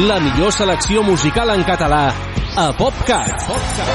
La millor selecció musical en català a PopCat.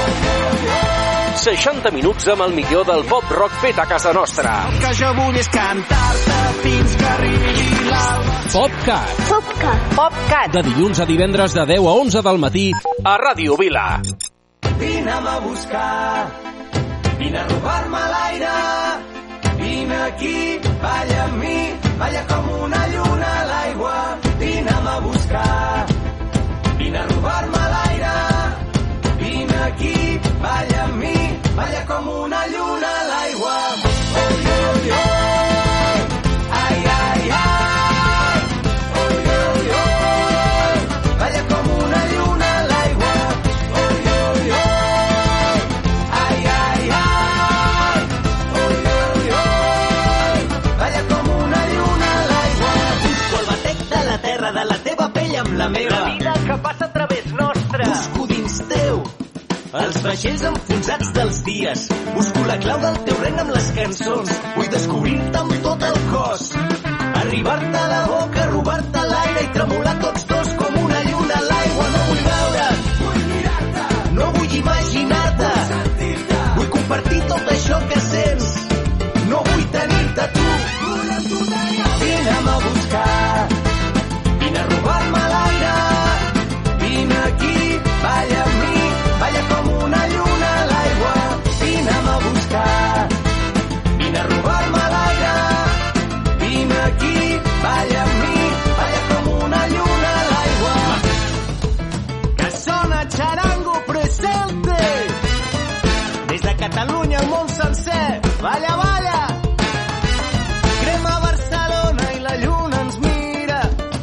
60 minuts amb el millor del pop rock fet a casa nostra. El que jo vull és cantar-te fins que arribi l'alba. PopCat. PopCat. PopCat. De dilluns a divendres de 10 a 11 del matí a Ràdio Vila. Vine'm a buscar, vine a robar-me l'aire, vine aquí, balla amb mi, balla com una lluna a l'aigua. Vine'm a buscar, vine a robar-me l'aire, vine aquí, balla amb mi, balla com una lluna a l'aigua. Oi, oi, oi, ai, ai, ai, oi, oi, oi, balla com una lluna a l'aigua. Oi, oi, oi, ai, ai, ai, oi, oi, oi, balla com una lluna a l'aigua. Busco el batec de la terra, de la teva pell amb la meva. La vida que passa a través nostra. Busco dins teu els vaixells enfonsats dels dies. Busco la clau del teu regne amb les cançons. Vull descobrir-te amb tot el cos. Arribar-te a la boca, robar-te l'aire i tremolar tots dos com una lluna a l'aigua. No vull veure't, vull mirar-te. No vull imaginar-te, vull sentir-te. Vull compartir tot això que sents. No vull tenir-te tu. Vull amb tu tenir. Vine'm a buscar, vine a robar-me l'aire, vine aquí, balla amb mi, balla com una lluna a l'aigua. Vine'm a buscar, vine a robar-me l'aire, vine aquí, balla amb mi, balla com una lluna a l'aigua. Que sona charango presente, des de Catalunya al món sencer. Balla, balla, crema Barcelona i la lluna ens mira.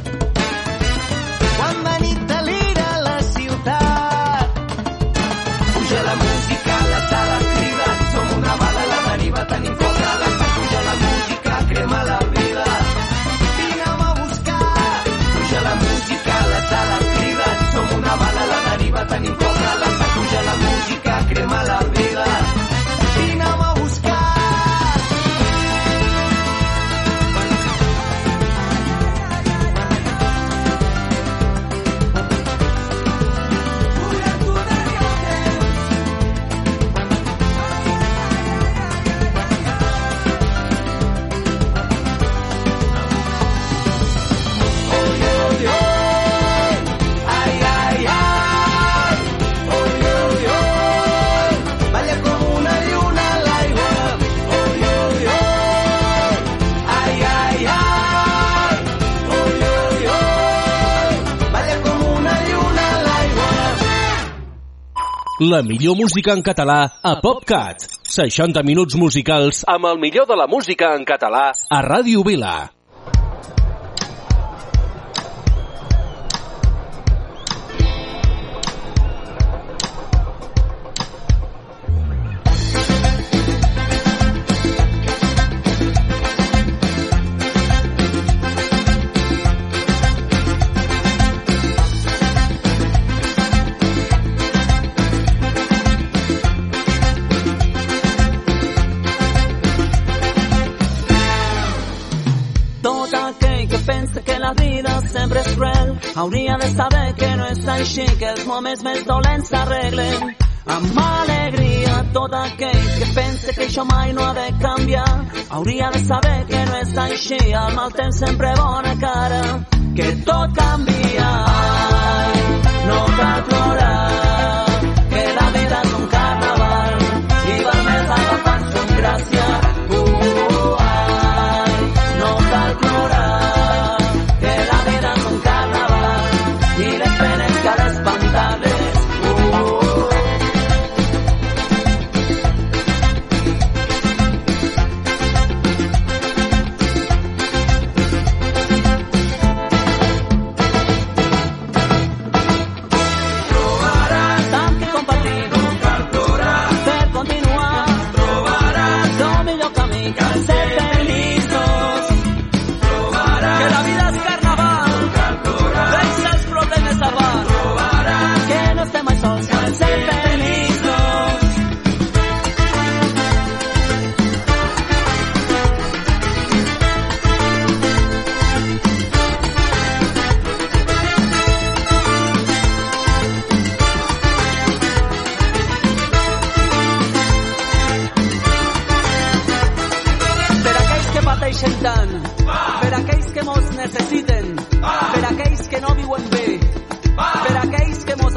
Quan de nit delira la ciutat, puja la música, la sala crida, som una bala a la deriva, tenim foc a l'estat, puja la música, crema la vida. Vine'm a buscar, puja la música, la sala crida, som una bala a la deriva, tenim foc a l'estat, puja la música, crema la vida. Vine'm a buscar. La millor música en català a PopCat. 60 minuts musicals amb el millor de la música en català a Ràdio Vila. Hauria de saber que no és així, que els moments més dolents s'arreglen amb alegria. Tot aquell que pensa que això mai no ha de canviar hauria de saber que no és així, el mal temps sempre bona cara, que tot canvia. Ai, no cal plorar, que la vida és un carnaval i val més agafar-s'ho amb gràcia. Ai, no cal plorar, que la vida és un carnaval i les penes cal espantar-les. Roba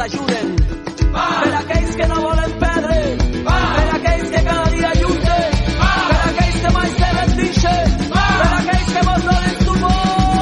ajuden, per aquells que no volen perdre, per aquells que cada dia lluiten, per aquells que mai se rendixen, per aquells que mos donen suport.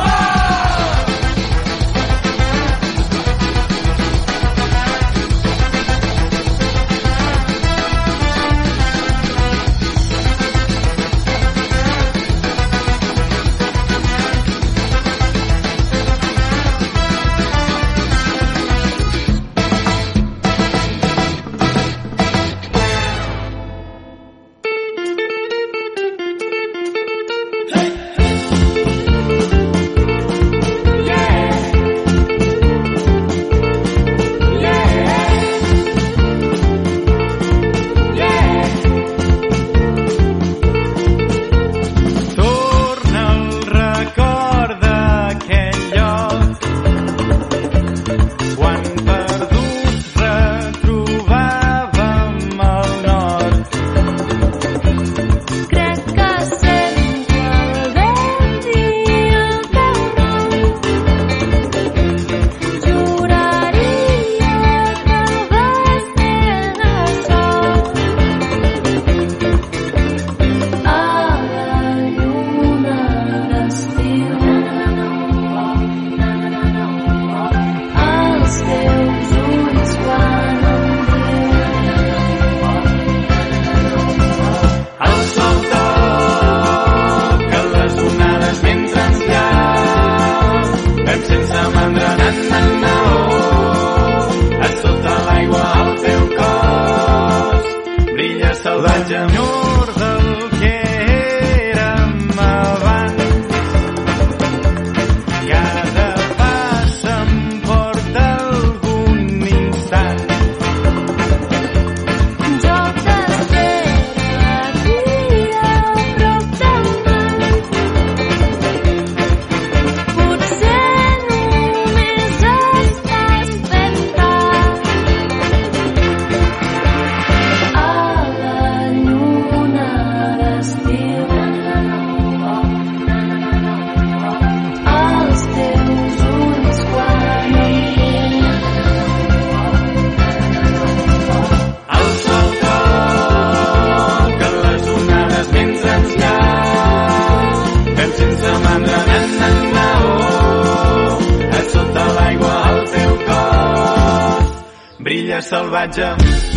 Salvatge.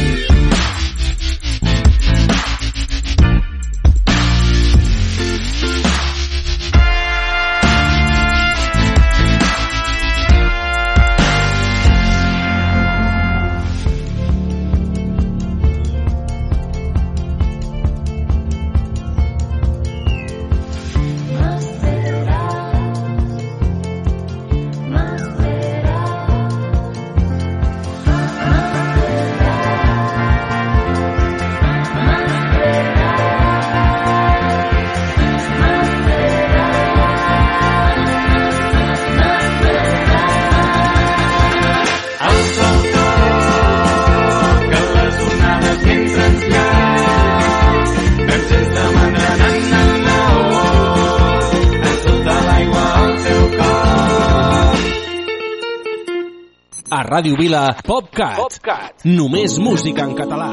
A Ràdio Vila, PopCat. Només música en català.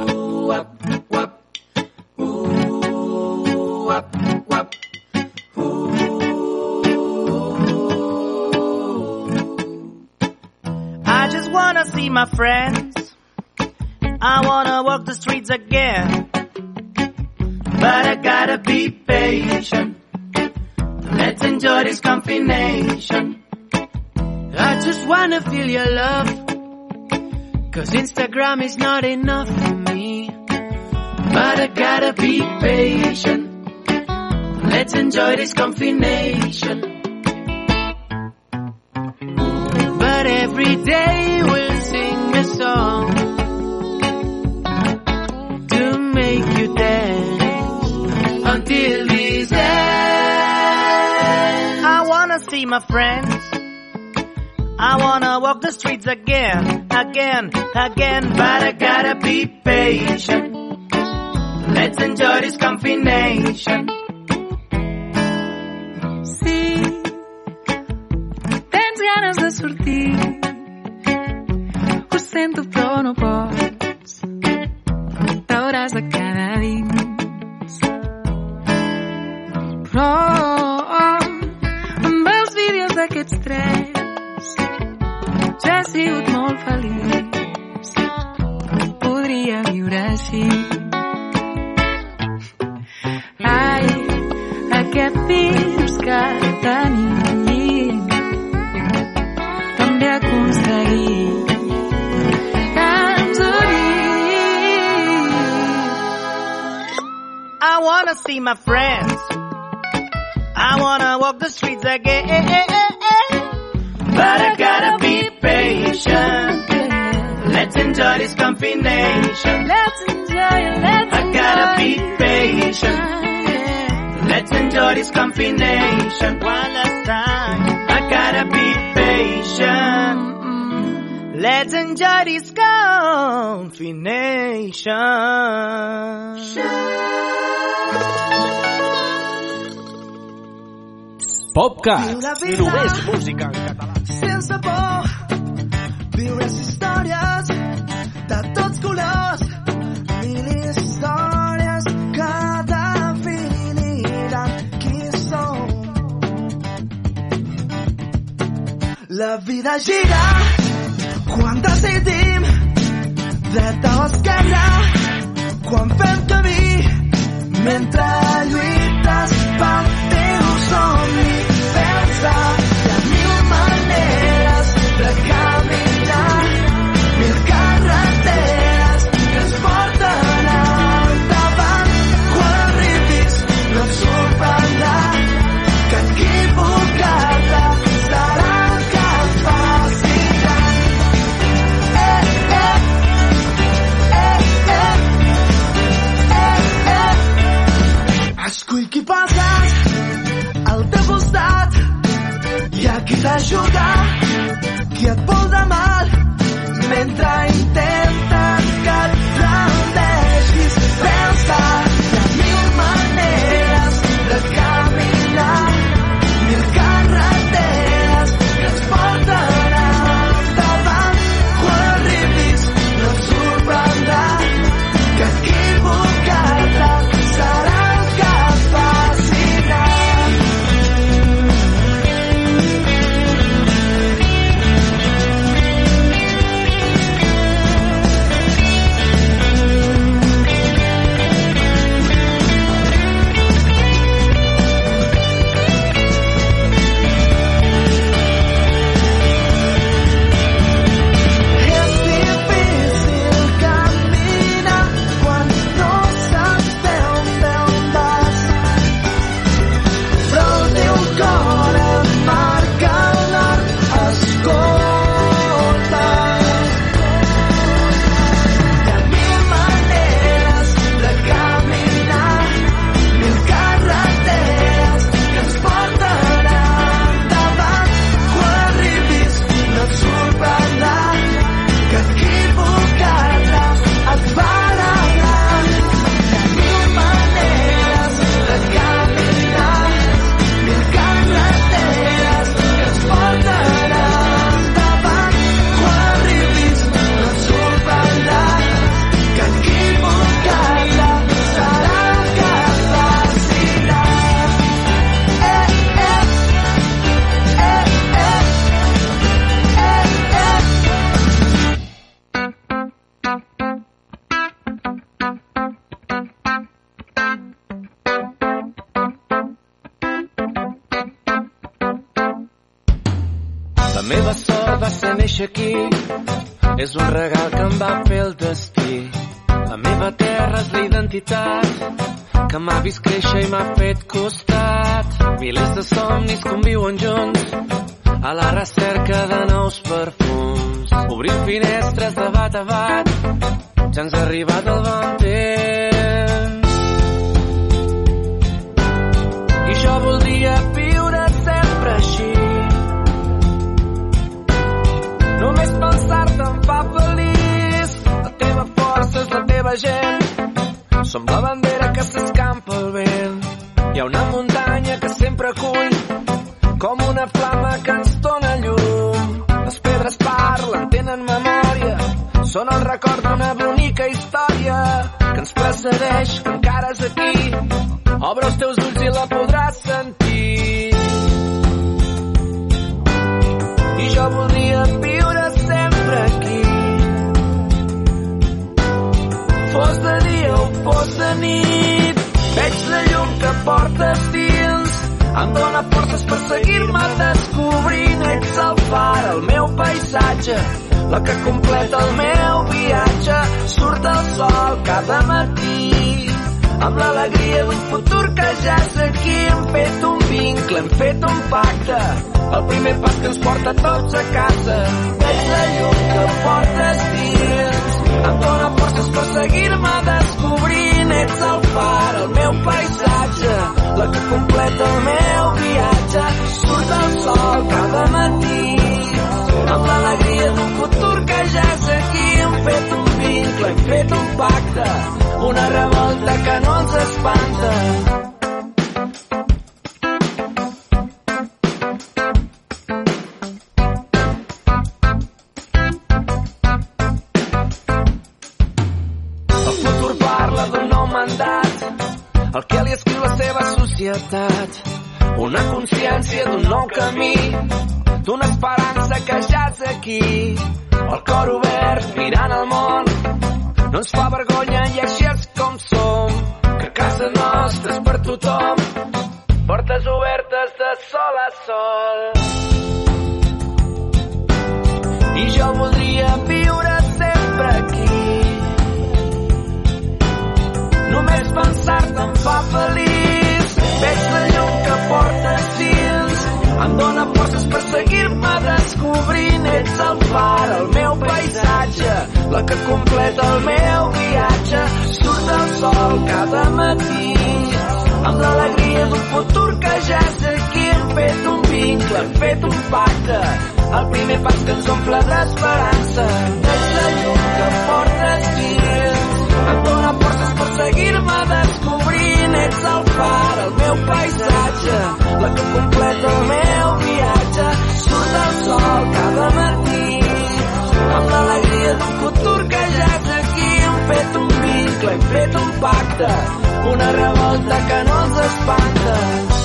I just wanna see my friends. I wanna walk the streets again. But I gotta be patient. Let's enjoy this combination. I just wanna feel your love, 'cause Instagram is not enough for me. But I gotta be patient. Let's enjoy this combination. But every day we'll sing a song to make you dance until this end. I wanna see my friends. I wanna walk the streets again, again, again. But I gotta be patient. Let's enjoy this combination. Sí, tens ganes de sortir. Ho sé sento però no pots. T'hauràs de quedar dins. Però amb els vídeos d'aquests tres ja he sigut molt feliç. Podria viure així. Ai, aquest virus que tenim també aconseguit que ens unim. I wanna see my friends. I wanna walk the streets again. But I gotta be patient. Let's enjoy this combination. Let's enjoy it, I gotta be patient. Let's enjoy this combination. One last time. I gotta be patient. Let's enjoy this combination. PopCat, només música en català. Sense por, viure les històries de tots colors, mil històries que definiran qui som. La vida gira quan decidim dreta o esquerra, quan fem camí mentre lluites pel teu somni. Pensa, hi ha mil maneres de caminar, mil carreteres que ens porten endavant. Quan arribis no et sorprendrà que equivocar-te serà capacitat. Escull qui passes al teu costat, hi ha qui t'ajuda, qui et vol de mal, mentre intenten que et rendeixis. Pensa, hi ha mil maneres de caminar, mil carreteres que ens porten endavant. Quan arribis no et sorprendrà que equivocar-te serà meva sort va ser néixer aquí, és un regal que em va fer el destí. La meva terra és la identitat que m'ha vist créixer i m'ha fet costat. Milers de somnis conviuen junts a la recerca de nous perfums. Obrim finestres de bat a bat, ja ens ha arribat el bon temps. I jo voldria viure sempre així. Només pensar-te em fa feliç. La teva força és la teva gent. Som la bandera que s'escampa al vent. Hi ha una muntanya que sempre acull, com una flama que ens dóna llum. Les pedres parlen, tenen memòria, són el record d'una bonica història que ens precedeix, que encara és aquí. Obre els teus ulls i la podràs sentir. I jo voldria viure sempre aquí. Fos de dia o fos de nit, veig la llum que portes dins. Em dóna forces per seguir-me descobrint. Ets el far, el meu paisatge, la que completa el meu viatge. Surt el sol cada matí amb l'alegria d'un futur que ja és aquí. Hem fet un vincle, hem fet un pacte, el primer pas que ens porta tots a casa. Veig la llum que portes dins, em dóna forces per seguir-me descobrint. Ets el far, el meu paisatge, la que completa el meu viatge. Surt el sol cada matí amb l'alegria d'un futur que ja és aquí. Hem fet un vincle, hem fet un pacte, una revolta que no ens espanta. El futur parla d'un nou mandat, el que li escriu la seva societat, una consciència d'un nou camí, d'una esperança que ja és aquí. El cor obert mirant el món no ens fa vergonya i així és com som, que casa nostra és per tothom, portes obertes de sol a sol. I jo voldria viure sempre aquí. Només pensar-te em fa feliç. Veig la llum que portes dins, em dóna forces per seguir-me descobrint. Ets el far, el meu paisatge, la que completa el meu viatge. Surt el sol cada matí amb l'alegria d'un futur que ja és aquí. Hem fet un vincle, hem fet un pacte, el primer pas que ens omple d'esperança. Veig la llum que portes dins, em dóna forces per seguir-me descobrint. Ets el far, el meu paisatge, la que completa el meu viatge. Surt el sol cada matí amb l'alegria d'un futur que ja és aquí. Hem fet un vincle, hem fet un pacte, una revolta que no ens espanta.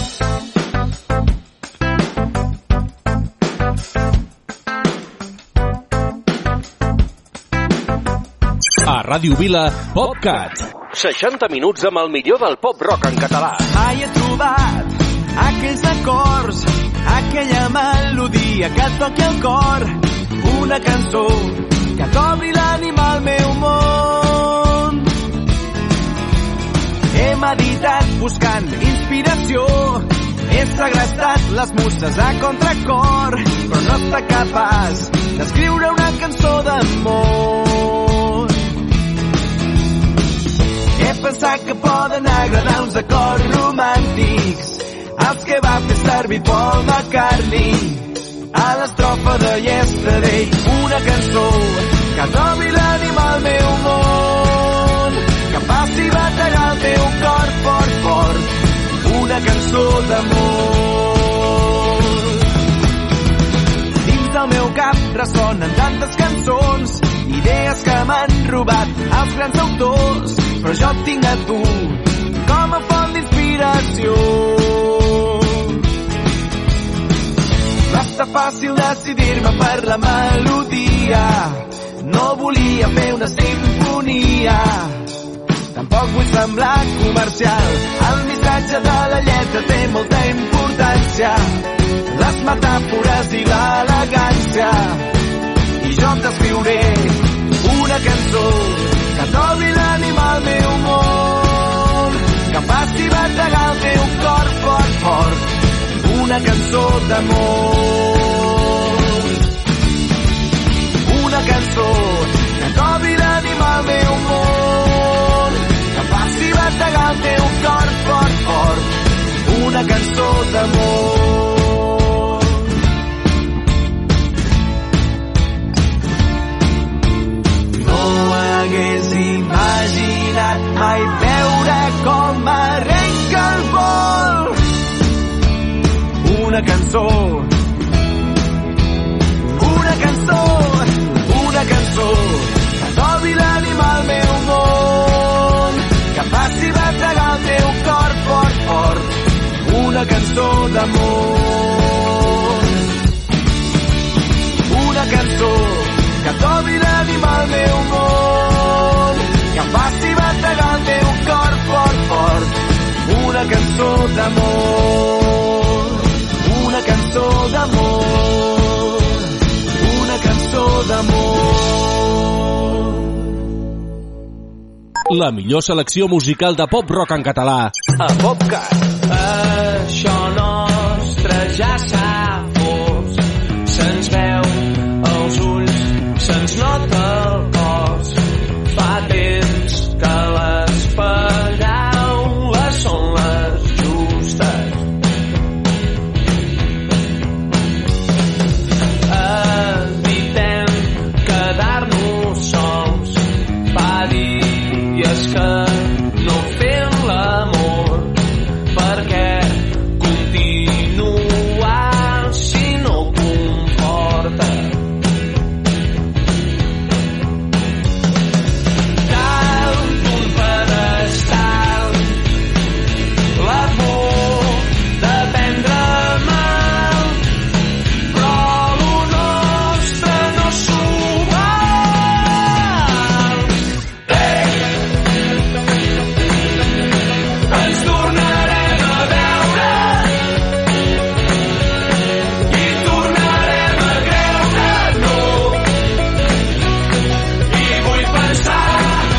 A Ràdio Vila, PopCat. 60 minuts amb el millor del pop-rock en català. Mai he trobat aquells acords, aquella melodia que et toqui el cor, una cançó que t'obri l'ànima al meu món. He meditat buscant inspiració, he segrestat les muses a contracor, però no està capaç d'escriure una cançó d'amor. He pensat que poden agradar uns acords romàntics, els que va fer servir Paul McCartney a l'estrofa de Yesterday. Una cançó que t'obri l'ànima al meu món, que faci bategar el teu cor fort, fort. Una cançó d'amor. Dins del meu cap ressonen tantes cançons, idees que m'han robat els grans autors, però jo et tinc a tu com a font d'inspiració. Va estar fàcil decidir-me per la melodia, no volia fer una simfonia, tampoc vull semblar comercial, el missatge de la lletra té molta importància, les metàfores i l'elegància, i jo t'escriuré una cançó que t'obri l'ànima al meu món, que faci bategar el teu cor fort, fort. Una cançó d'amor. Una cançó que t'obri l'ànima al meu món, que faci bategar el teu cor fort, fort. Una cançó d'amor. Hagués imaginat mai veure com arrenca el vol. Una cançó, una cançó, una cançó que una cançó d'amor. Una cançó que trobi l'ànima al meu món, que em faci bategar el meu cor fort, fort. Una cançó d'amor, una cançó d'amor, una cançó d'amor. La millor selecció musical de pop-rock en català a PopCat. Això nostre ja s'ha fos, se'ns veu els ulls, se'ns nota el cos. Fa temps que les paraules són les justes. Evitem quedar-nos sols. Fa dies que no fem l'amor, perquè continuar si no comporta. Dalt d'un pedestal, la por de prendre mal, però lo nostre no s'ho val. Ens tornarem a veure i tornarem a creure-nos, i vull pensar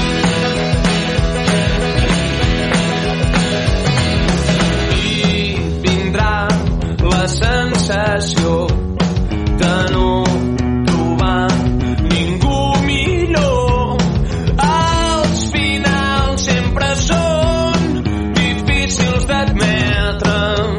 i vindrà la sensació de no trobar ningú millor. Els finals sempre són difícils d'admetre.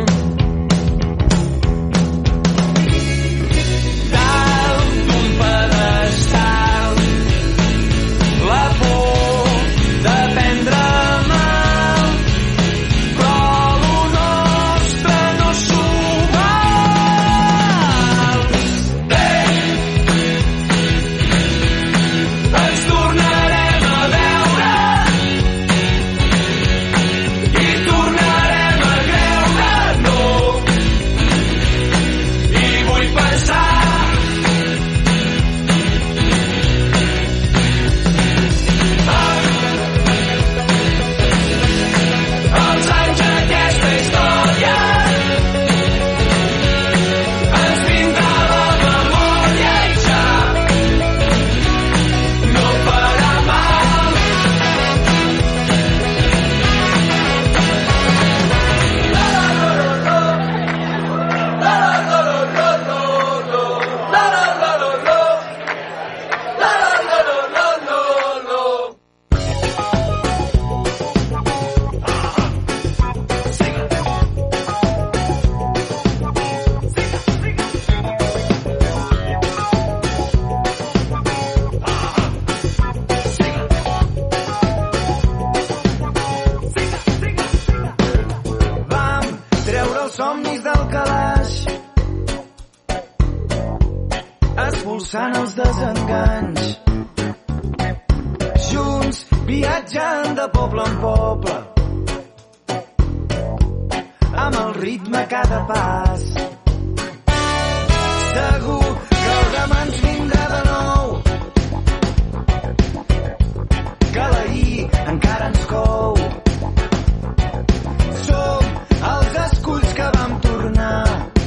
Dalt d'un pedestal, la por de prendre mal, però lo nostre no s'ho val. Ens tornarem a veure i tornarem a creure-nos, i vull pensar els anys d'aquesta història. Ens vindrà la memòria i ja no farà mal. Vam treure els somnis del calaix, expulsant els desenganys. Junts viatjant de poble en poble, amb el ritme a cada pas. Segur que el demà ens vindrà de nou, que l'ahir encara ens cou. Som els esculls que vam tornar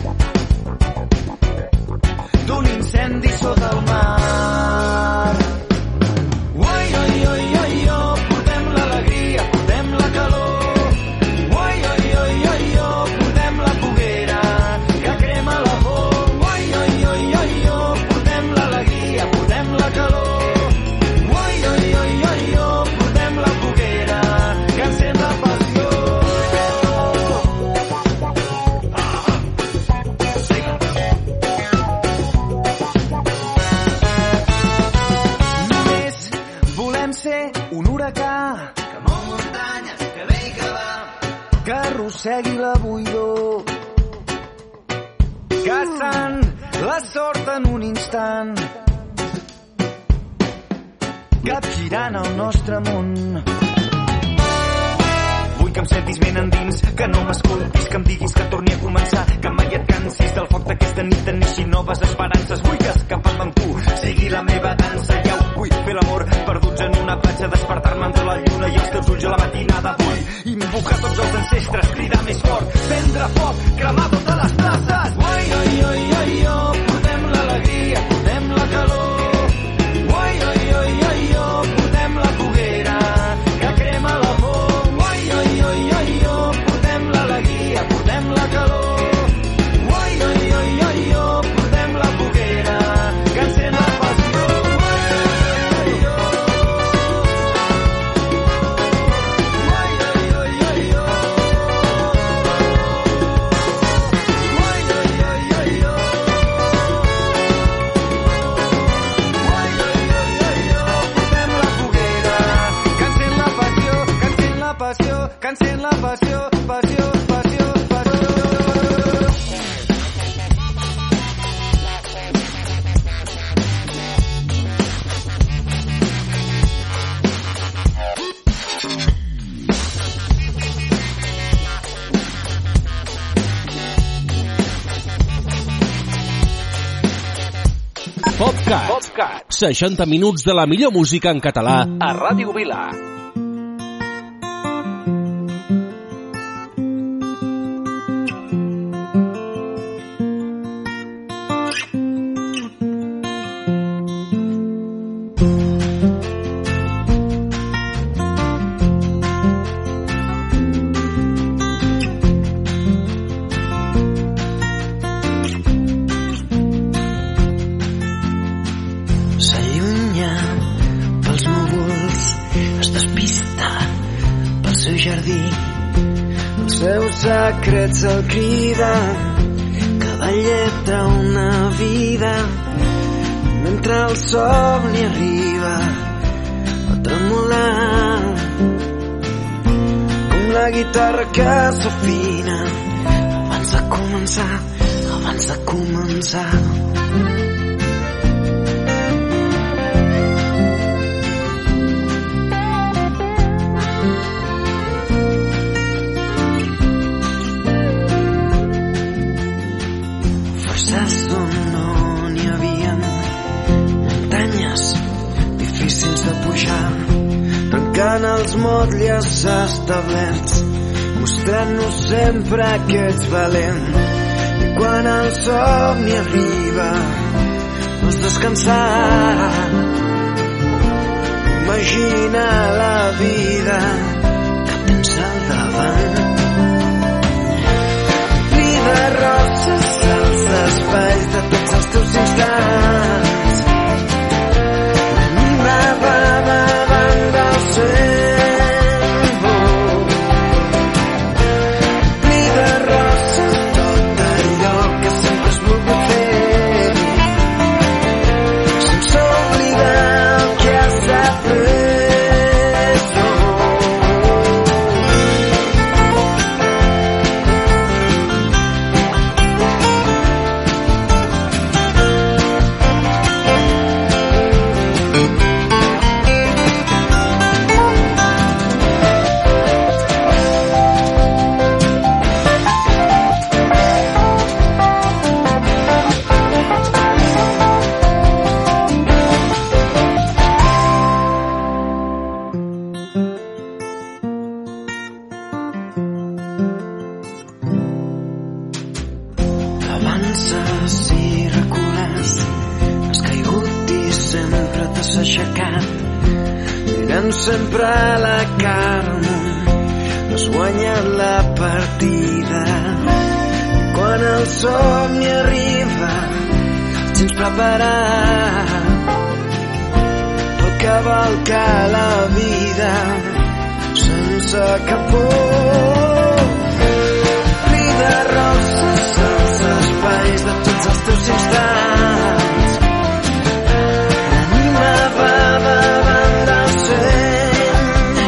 d'un incendi sota el mar. Oi, oi, oi, oi, oh, portem l'alegria, portem la calor. Oi, oi, oi, oi, oh, portem la foguera que crema la por. Oi, oi, oi, oi, oh, portem l'alegria, portem la calor. Oi, oi, oi, oi, oh, portem la foguera que encén la passió. Només volem ser un huracà que mou muntanyes, que ve i que va, que arrossegui la buidor, caçant la sort en un instant, capgirant el nostre món. Vull que em sentis ben endins, que no m'escoltis, que em diguis que torni a començar, que mai et cansis del foc d'aquesta nit de neixi noves esperances. Vull que escapant amb tu sigui la meva dansa. Ja ho vull fer l'amor perduts en una platja, despertar-me entre la lluna i els teus ulls a la matinada. Vull invocar tots els ancestres, cridar més fort, prendre foc, cremar totes les places. Oi, oi, oi, oi, oi, portem l'alegria, portem la calor. Oi, oi, oi, oi, oi, portem la foguera que crema la por. Oi, oi, oi, oi, oi, portem l'alegria, portem la calor. Oi, oi, oi, oi, oi, portem la foguera que encén la passió. Que encén la passió, passió, passió, passió. PopCat. 60 minuts de la millor música en català a Ràdio Vila. Secrets el crida, cada lletra una vida, mentre el somni arriba a tremolar, com la guitarra que s'afina abans de començar, abans de començar. Trencant els motlles establerts, mostrant-nos sempre que ets valent. I quan el somni arriba, vols descansar. Imagina la vida que tens al davant. Ompli de roses els espais de tots els teus instants. L'ànima va davant del cel. Ompli de roses tot allò que sempre has volgut fer, sense oblidar el que has après. Avances i recules, has caigut i sempre t'has aixecat, mirant sempre a la cara al món, has guanyat la partida. Quan el somni arriba, el tens preparat, pot cavalcar la vida sense cap por. De roses als espais de tots els teus instants. L'ànima va davant del cel.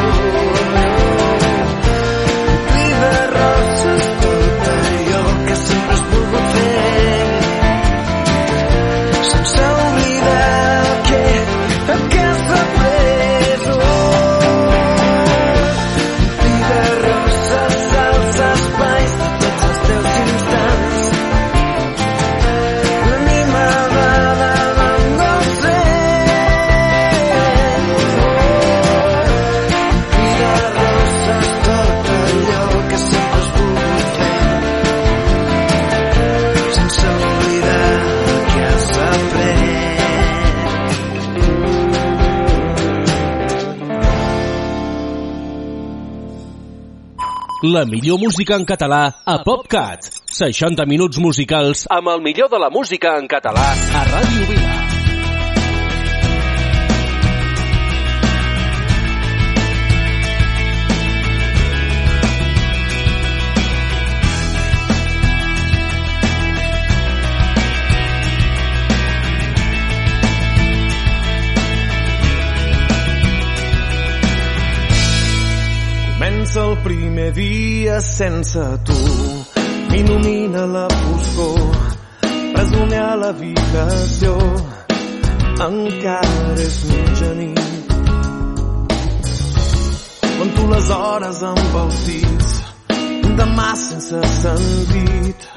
Ompli de roses tot allò que sempre has volgut fer, sense oblidar el que has après. Ompli de La millor música en català a PopCat. 60 minuts musicals amb el millor de la música en català a Ràdio Vila. Comença el primer dia sense tu, m'il·lumina la foscor, presoner a l'habitació, encara és mitjanit. Conto les hores amb els dits, demà sense sentit.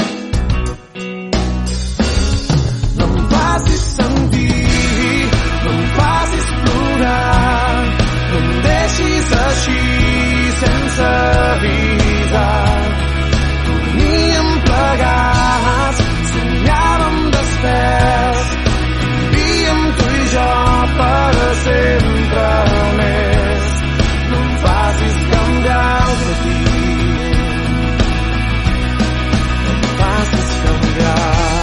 No em facis sentir, no em facis plorar, no em deixis així sense avisar. Dormíem plegats, somiàvem desperts, vivíem tu i jo per sempre més. No em facis canviar el que dic, no em facis canviar.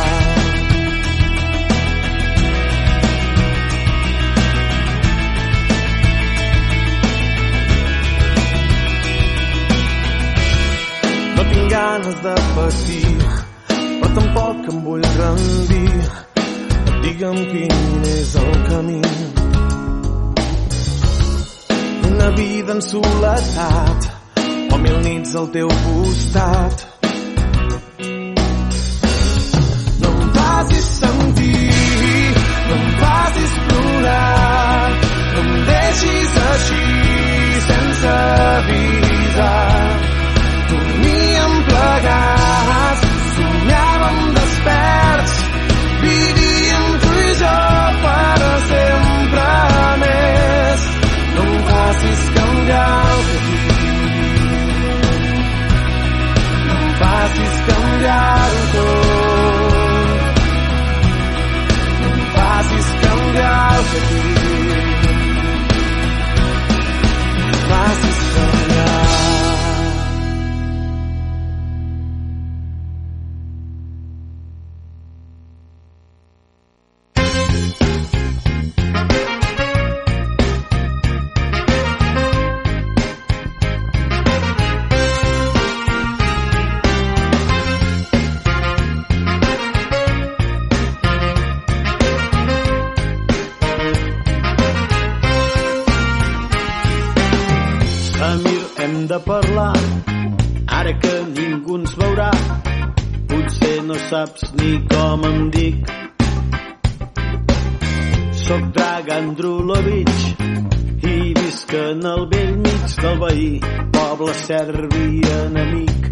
Ganes de patir, però tampoc em vull rendir. Digue'm quin és el camí. Una vida en soledat o 1000 nits al teu costat. No em facis sentir, no em facis plorar, no em deixis així sense avisar. Dormíem plegats, somiàvem desperts, vivíem tu i jo per sempre més. No em facis canviar el que dic, no em facis canviar-ho tot, no em facis canviar el que dic, no em facis canviar. De parlar, ara que ningú ens veurà, potser no saps ni com em dic. Soc Dragan Drulovich i visc en el vell mig del veí, poble serbi enemic.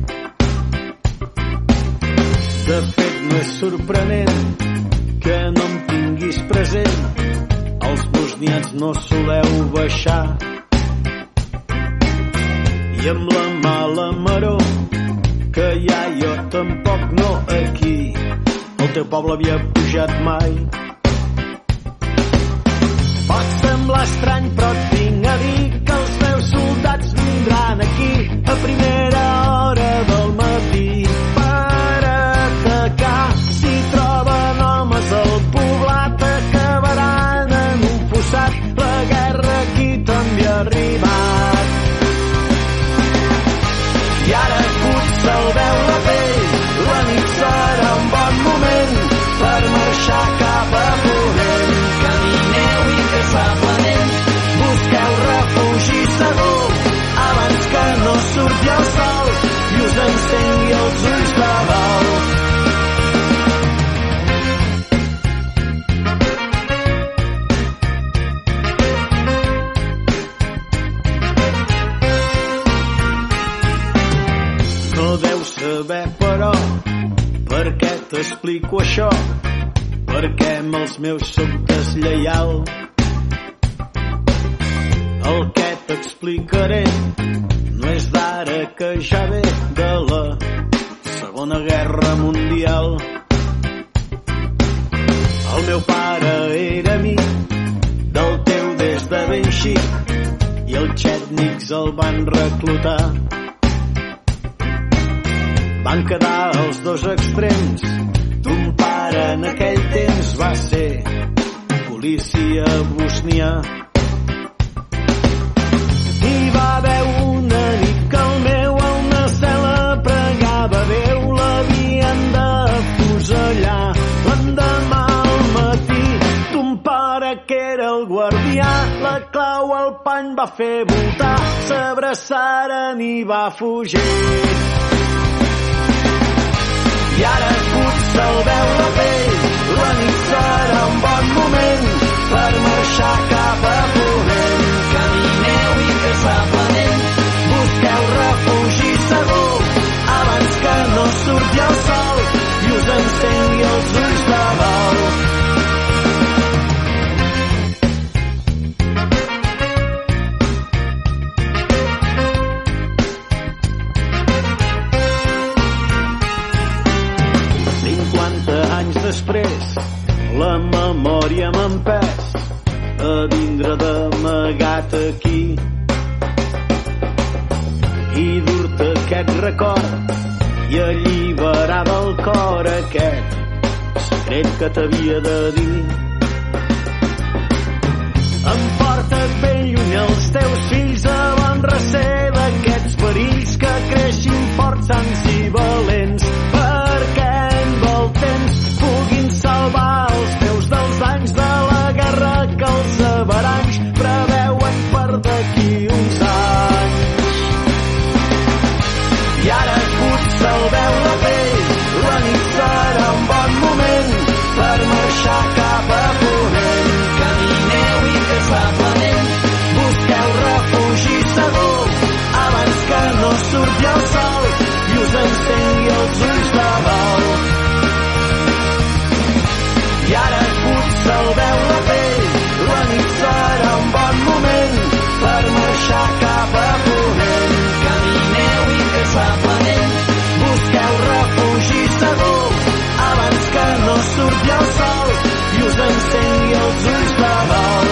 De fet, no és sorprenent que no em tinguis present, els bosnians no soleu baixar. I amb la mala maror que hi ha jo tampoc no aquí, el teu poble havia pujat mai. Pot semblar estrany però et vinc a dir que els meus soldats vindran aquí a primera hora del matí per atacar. Si troben homes al poblat acabaran en un fossat, la guerra aquí també ha arribat. I ara que salveu la pell, la nit serà un bon moment per marxar cap a ponent. Camineu incansablement, busqueu refugi segur abans que no surti el sol i us encengui els ulls de blau. Saber, però, per què t'explico això? Perquè amb els meus soc deslleial. El que t'explicaré no és d'ara, que ja ve de la Segona Guerra Mundial. El meu pare era amic del teu des de ben xic i els txètnics el van reclutar. van quedar els dos extrems. Ton pare en aquell temps va ser policia bosnià. Hi va haver una nit que el meu al Nacela pregava Déu, l'havien de fusellar. L'endemà al matí ton pare, que era el guardià, la clau al pany va fer voltar, s'abraçaren i va fugir. I ara potser el veu la pell, la nit serà un bon moment per marxar cap a ponent. Camineu i que s'aplanent, busqueu refugi segur abans que no surti el sol i us encengui els ulls de bou. Després, la memòria m'ha empès a vindre d'amagat aquí i dur-te aquest record i alliberar del cor aquest secret que t'havia de dir. Emporta't ben lluny els teus fills abans recer d'aquests perills, que creixin forts, sans i valents, perquè en vol temps puguin salvar els teus dels anys de la guerra que els averanys preveuen per d'aquí uns anys. I ara potser el veu la pell, la nit serà un bon moment per marxar cap a ponent. Camineu i que s'aplanent, busqueu refugi segur abans que no surti el sol i us encengui els ulls de bou. I ara potser el veu la pell, la nit serà un bon moment per marxar cap a ponent. Camineu i que s'aplanent, busqueu refugi segur abans que no surti el sol i us encengui els ulls de bou.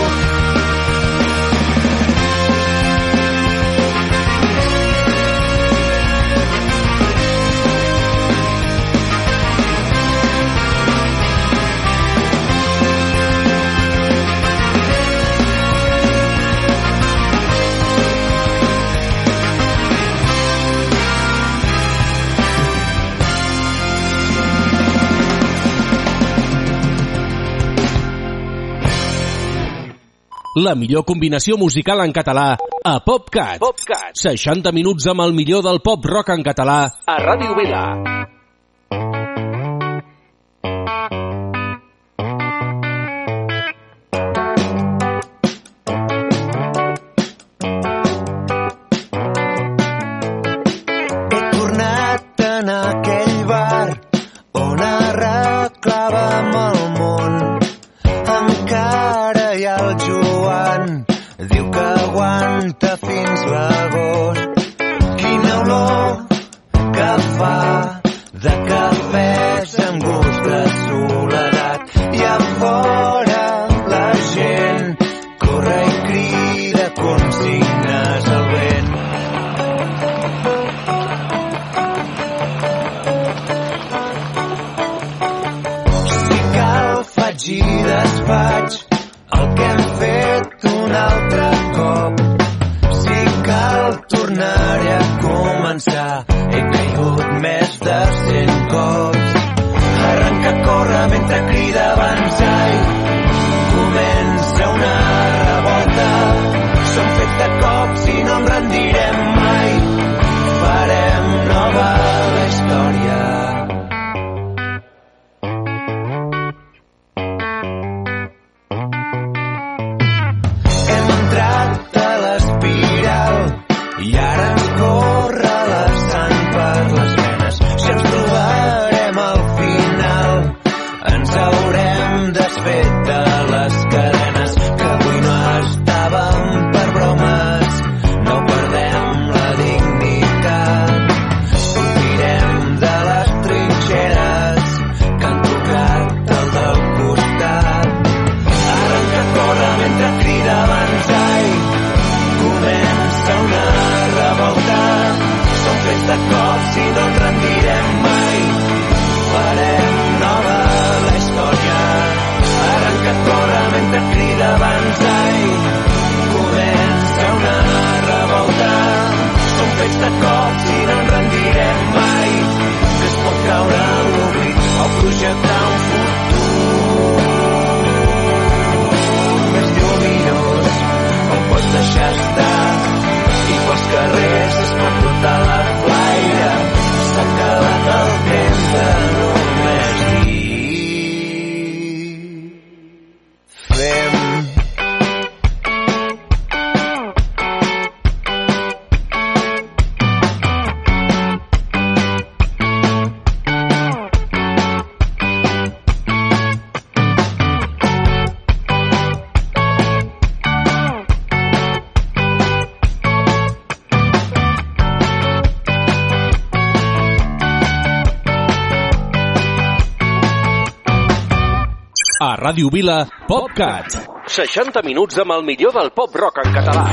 La millor combinació musical en català a PopCat. 60 minuts amb el millor del pop rock en català a Ràdio Vila. He tornat en aquell bar on arreglàvem el món. Encara hi ha el Joan, diu que aguanta fins l'agost. Quina olor que fa de cafès amb gust de soledat. I a fora la gent corre i crida consignes al vent. Si cal faig i desfaig el que hem fet un altre cop. Si cal tornaré a començar. He caigut més de A Ràdio Vila, PopCat. 60 minuts amb el millor del pop rock en català.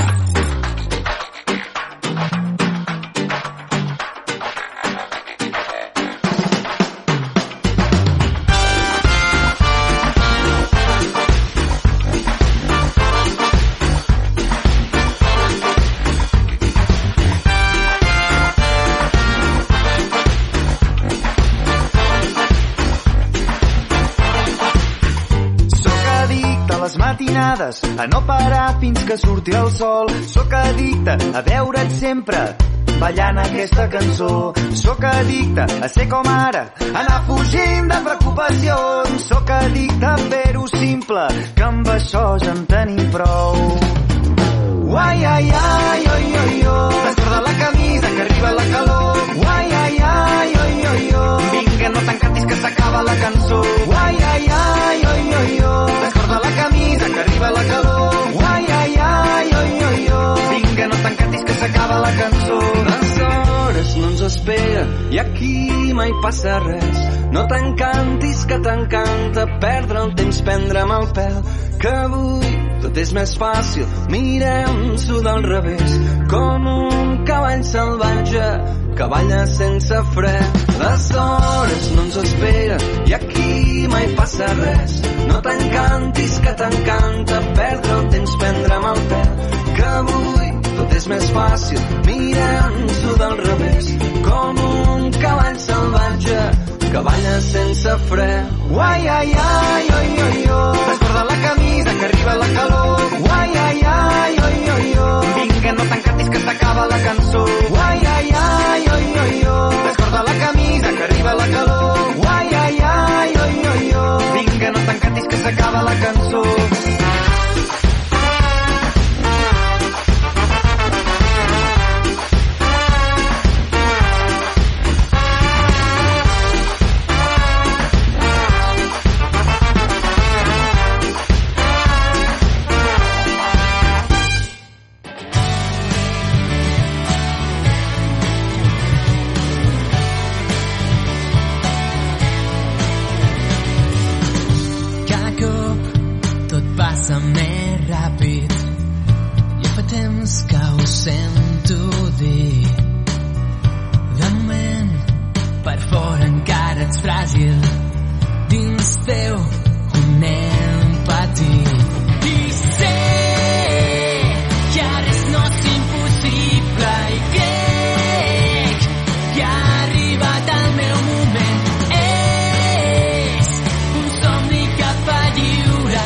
A no parar fins que surti el sol. Sóc addicte a veure't sempre ballant aquesta cançó. Sóc addicte a ser com ara, anar fugint de preocupacions. Sóc addicte a fer-ho simple, que amb això ja en tenim prou. Uai, ai, ai, oi, oi, oi. Descorda la camisa que arriba la calor. Uai, ai, ai, oi, oi, oi. Vinga, no t'encantis que s'acaba la cançó. Uai, ai, ai, oi, oi, oi. Descorda la camisa que arriba la calor. Uai, ai, ai, oi, oi, oi. Vinga, no t'encantis que s'acaba la cançó. Les hores no ens esperen i aquí mai passa res. No t'encantis que t'encanta perdre el temps, prendre'm el pèl, que avui tot és més fàcil, mirem-s'ho del revés, com un cavall salvatge que balla sense fre. Les hores no ens esperen i aquí mai passa res. No t'encantis que t'encanta perdre el temps, prendre'm el pèl, que avui tot és més fàcil, mirem-s'ho del revés, com un cavall salvatge que balla sense fre. Uai, ai, ai, oi, oi, oi. Descorda la camisa que arriba la calor. Uai, ai, ai, oi, oi, oi. Vinga, no t'encantis que s'acaba la cançó. Uai, ai, ai, oi, oi, oi. Descorda la camisa que arriba la calor. Uai, ai, ai, oi, oi, oi. Vinga, no t'encantis que s'acaba la cançó. Més ràpid, ja fa temps que ho sento dir. De moment, per fora encara ets fràgil, dins teu un nen petit. I sé que res no és impossible i crec que ha arribat el meu moment. És un somni cap a lliure,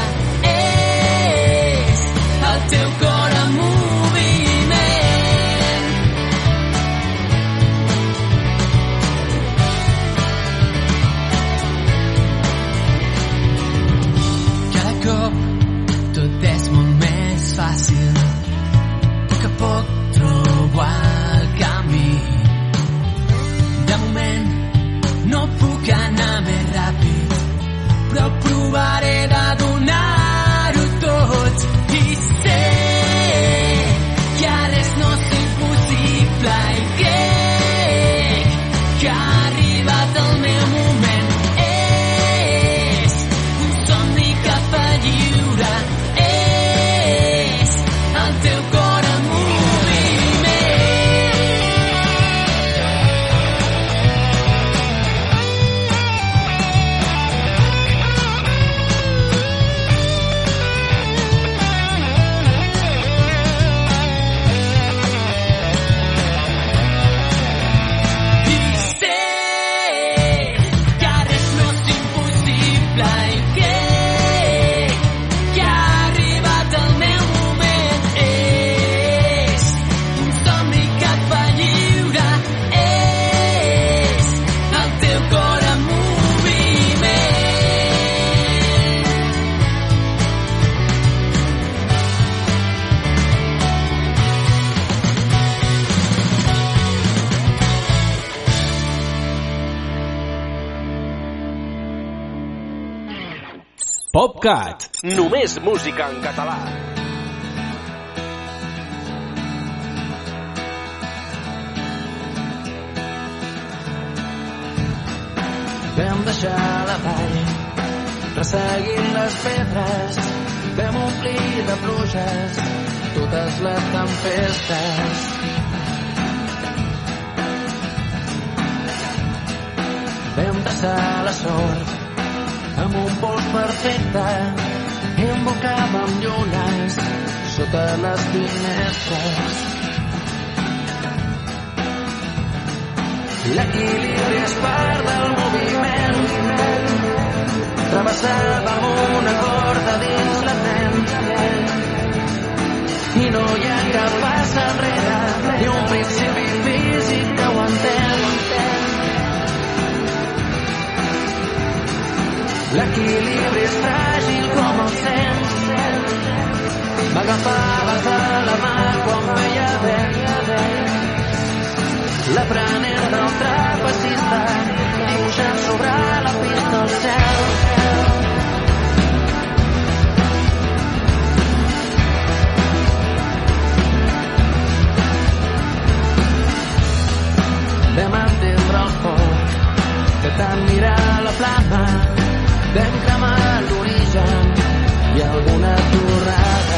el teu cor en moviment. Cada cop tot és molt més fàcil, a poc a poc trobo el camí. De moment no puc anar més ràpid, però provaré de donar-ho tot. I sé que res no és impossible i crec que ha arribat el meu moment. És un somni cap a lliure, és el teu cor en moviment. PopCat. Només música en català. Vam deixar la vall perseguint les pedres, vam omplir de pluges totes les tempestes. Vam traçar la sort amb un pols perfecte i embocàvem llunes sota les finestres. L'equilibri és part del moviment. Travessàvem una corda dins la ment i no hi ha cap pas enrere ni un principi físic que ho entén. L'equilibri és fràgil com el sents. M'agafaves de la mà quan feia vent. L'aprenent del trapecista dibuixant sobre la pista al cel. Vam entendre el foc de tant mirar la flama. Vam cremar l'origen i alguna torrada.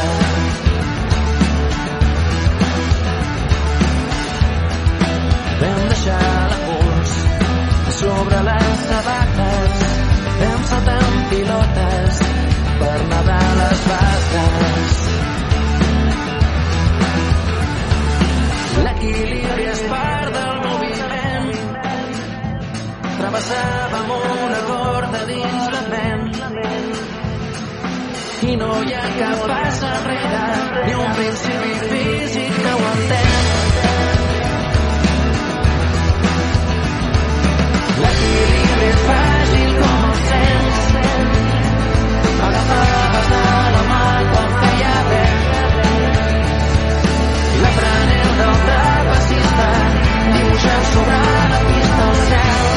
Vam deixar la pols sobre les sabates. Vam saltar amb pilotes per nedar les vagues. L'equilibri és part del moviment. Travessàvem una corda dins la ment i no hi ha cap pas enrere ni un principi físic que ho entén. L'equilibri és fràgil com el sents. M'agafaves de la mà quan feia vent. L'aprenent del trapecista dibuixant sobre la pista al cel.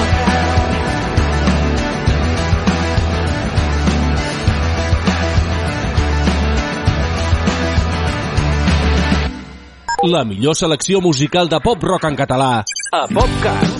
La millor selecció musical de pop-rock en català a PopCat.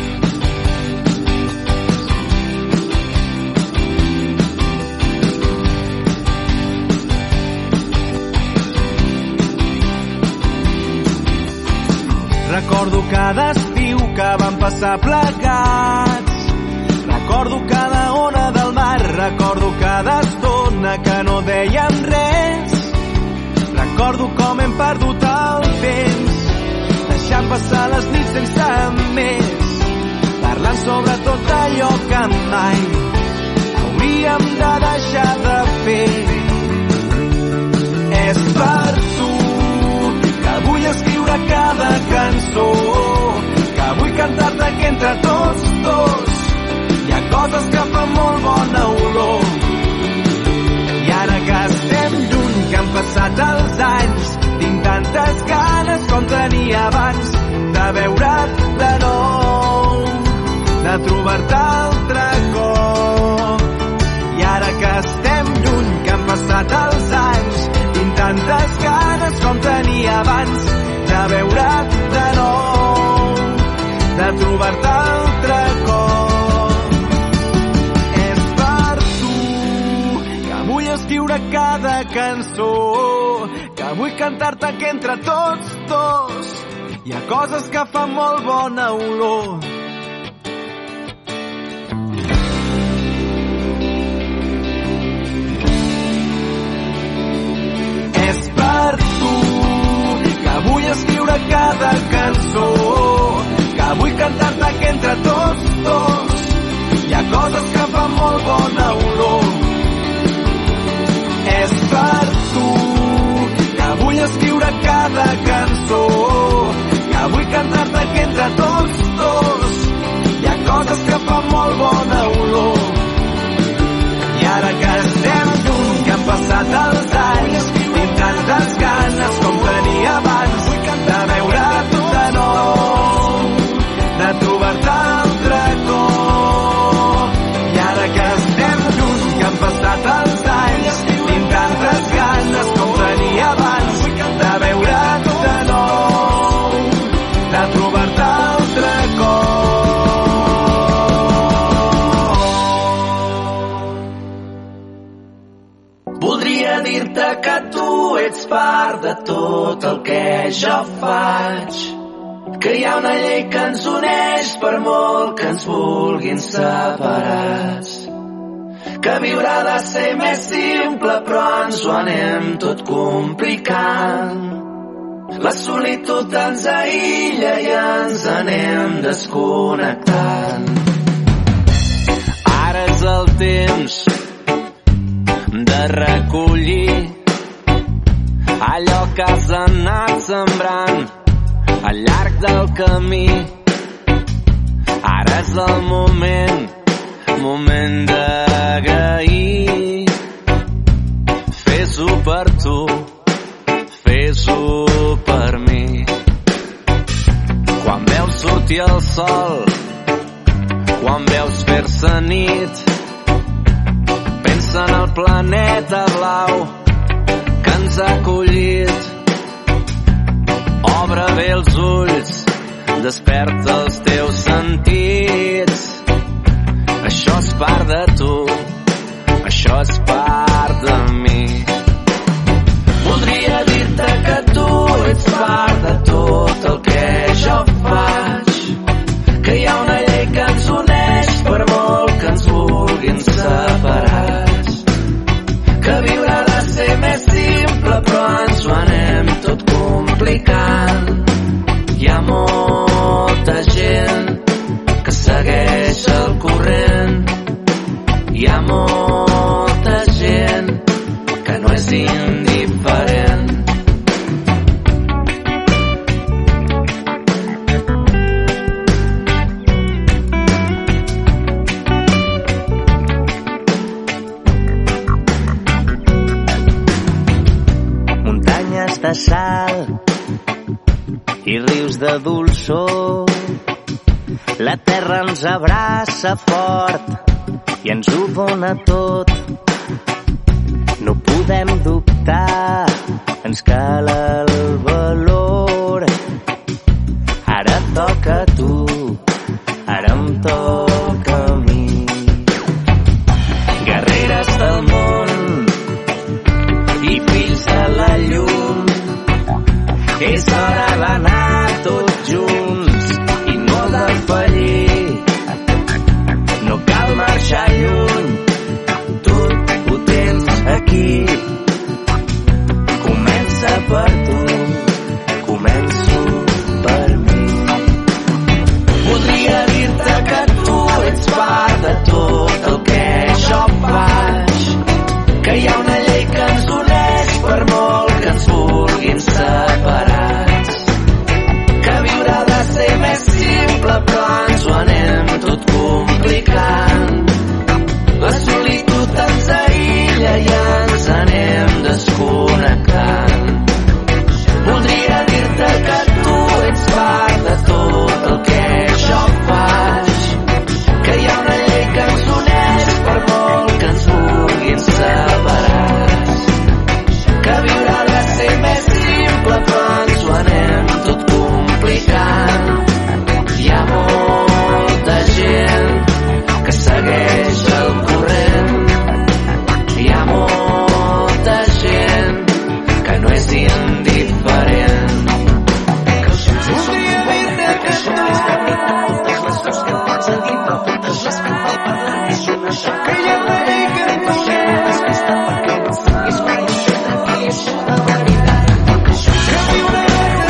Recordo cada estiu que vam passar plegats. Recordo cada ona del mar. Recordo cada estona que no dèiem res. Recordo com hem perdut el temps, deixant passar les nits sense més, parlant sobre tot allò que mai hauríem de deixar de fer. És per tu que vull escriure cada cançó, que vull cantar-te que entre tots dos hi ha coses que fan molt bona olor. I ara que estem lluny, que han passat els anys, tinc tantes ganes com tenia abans de veure't de nou, de trobar-te altre cop. I ara que estem lluny, que han passat els anys, tinc tantes ganes com tenia abans de veure't de nou, de trobar-te altre cop. És per tu que vull escriure cada cançó, que vull cantar-te que entre tots dos hi ha coses que fan molt bona olor. És per tu que vull escriure cada cançó, que vull cantar-te que entre tots dos hi ha coses que fan molt bona olor. És per tu que vull escriure cada cançó, que vull cantar-te que entre tots dos hi ha coses que fan molt bona olor. I ara que estem lluny, que han passat els anys, tinc tantes ganes com tenia abans de veure't de nou, de trobar-te altre cop. I ara que estem lluny, que han passat els anys, tinc tantes ganes com tenia abans de veure't de nou, de trobar-te altre cop. tot el que jo faig, que hi ha una llei que ens uneix per molt que ens vulguin separats, que viure ha de ser més simple però ens ho anem tot complicant. La solitud ens aïlla i ens anem desconnectant. Ara és el temps de recollir allò que has anat sembrant al llarg del camí. Ara és el moment d'agrair. Fes-ho per tu, fes-ho per mi. Quan veus sortir el sol, quan veus fer-se nit, pensa en el planeta blau que ens ha acollit. Obre bé els ulls, desperta els teus sentits. Això és part de tu, això és part de mi. Voldria dir-te que tu ets part de tot el que jo faig, que hi ha una llei que ens uneix per molt que ens vulguin separats, que viure ha de ser més simple però ens ho anem tot complicant. Hi ha molta gent que segueix el corrent, hi ha molta gent que no és indiferent. Muntanyes de sal i rius de dolçor, la terra ens abraça fort i ens ho dona tot. No podem dubtar, ens cal el valor. Ara toca a tu, ara em toca a mi. Guerreres del món i fills de la llum, és hora d'anar tots junts i no defallir. No cal marxar lluny, tot ho tens aquí. Comença per tu, començo per mi. Podria dir-te que tu ets part de tot el que jo faig, que hi ha una llei que ens uneix per molt que ens vulguin separats, que viure ha de ser més simple però ens ho anem tot complicant. La solitud ens aïlla i ens anem desconnectant. Voldria dir-te que tu ets part de tot el que jo faig, que hi ha una llei que ens uneix per molt que ens vulguin separats, que viure ha de ser més simple però ens ho anem tot complicant. Hi ha molta gent que segueix el corrent, hi ha molta gent que no és indiferent. Voldria dir-te que totes les coses que pots dir, però totes les que fa per la que hi ha una llei que em coneix, perquè no siguis conèixer d'aquí és la veritat. Que viure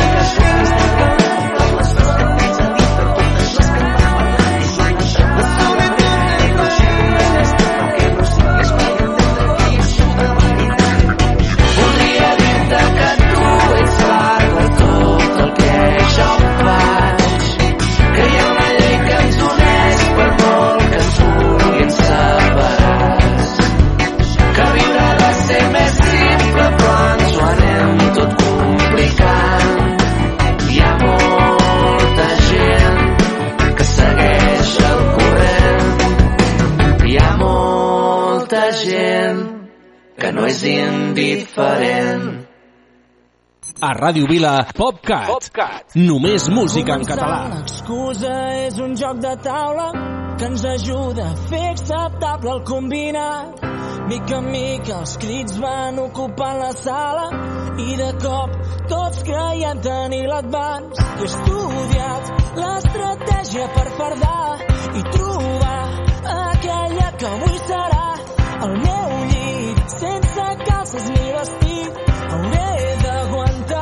que no és indiferent. A Ràdio Vila, PopCat. Només música en català. L'excusa és un joc de taula que ens ajuda a fer acceptable el combinat. Mica en mica els crits van ocupant la sala i de cop tots creiem tenir l'advance. He estudiat l'estratègia per fardar i trobar aquella que avui serà el meu llit. Sense calces ni vestit hauré d'aguantar.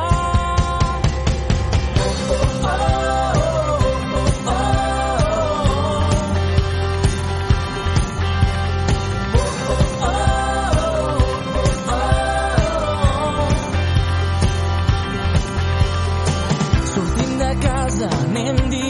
Anem